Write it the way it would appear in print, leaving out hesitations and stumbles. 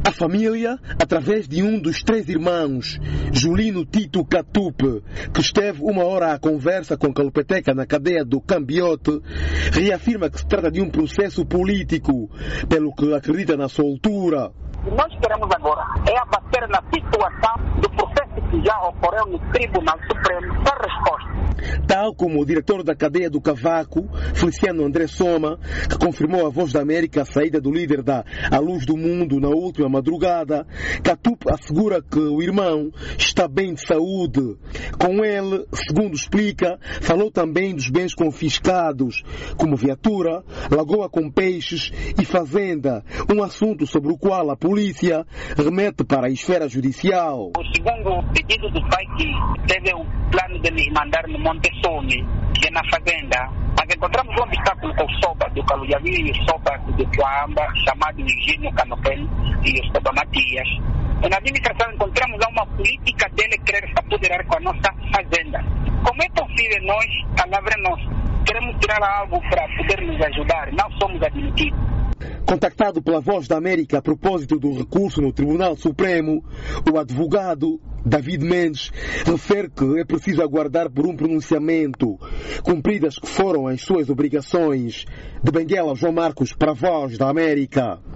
A família, através de um dos 3 irmãos, Julino Tito Catupe, que esteve 1 hora à conversa com Kalupeteca na cadeia do Cambiote, reafirma que se trata de um processo político, pelo que acredita na soltura. O que nós queremos agora é abater na situação do processo que já ocorreu no Tribunal Supremo sem resposta. Tal como o diretor da cadeia do Cavaco, Feliciano André Soma, que confirmou à Voz da América a saída do líder da A Luz do Mundo na última madrugada, Catupe assegura que o irmão está bem de saúde. Com ele, segundo explica, falou também dos bens confiscados, como viatura, lagoa com peixes e fazenda, um assunto sobre o qual a polícia remete para a esfera judicial. O segundo pedido do pai que teve o plano de me mandar no Monte Some, que é na fazenda, mas encontramos um obstáculo com o Soba do Calujavi e o Soba do Coamba, chamado Virgínio Canopel e o Soba Matias. E na administração encontramos uma política dele querer se apoderar com a nossa fazenda. Como é possível nós, a palavra nós, queremos tirar algo para poder nos ajudar, não somos admitidos. Contactado pela Voz da América a propósito do recurso no Tribunal Supremo, o advogado David Mendes refere que é preciso aguardar por um pronunciamento, cumpridas que foram as suas obrigações. De Benguela, João Marcos, para a Voz da América.